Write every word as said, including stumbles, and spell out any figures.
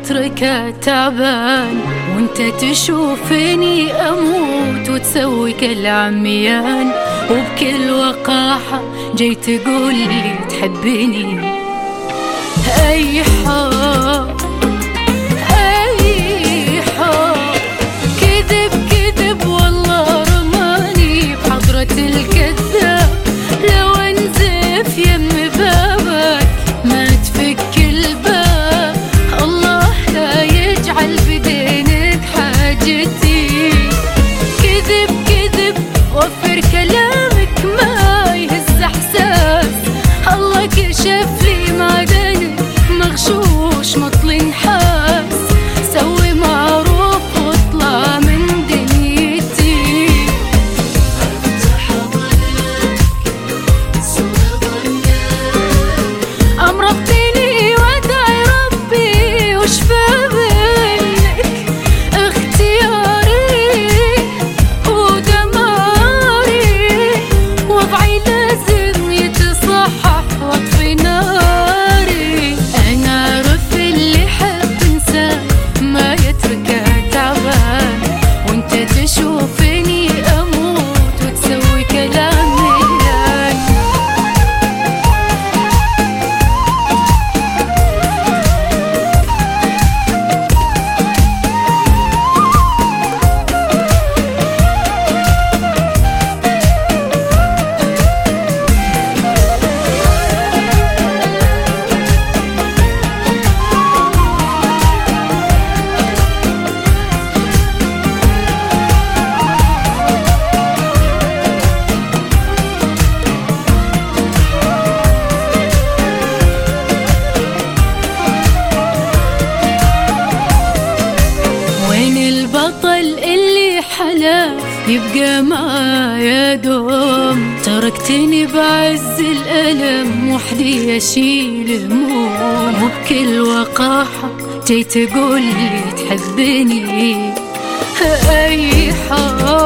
يتركه تعبان، وانت تشوفني اموت وتسوي كالعميان، وبكل وقاحة جاي تقول لي تحبني. اي حب اي حب كذب كذب والله رماني بحضرة الكذاب، لو انزف يم بابك ما تفك الباب، الله لا يجعل بدينك حاجتي. كذب كذب وفر كلامك ما يهز احساس، الله كشف لي معدنك مغشوش مطل نحاس، سوي معروف واطلع من دنيتي. أمرضتني وادعي ربي وشفى منك، اختياري ودماري وضعي لازم يتصحح واطفي ناري. أنا أعرف اللي حب إنسان ما يتركه تعبان، وانت تشوفني أموت وتسوي كلامي يعني. وين البطل اللي حلا يبقى معايا دوم؟ تركتني بعز الألم وحدي أشيل هموم، وبكل وقاحة جاي تقول لي تحبني. أي حب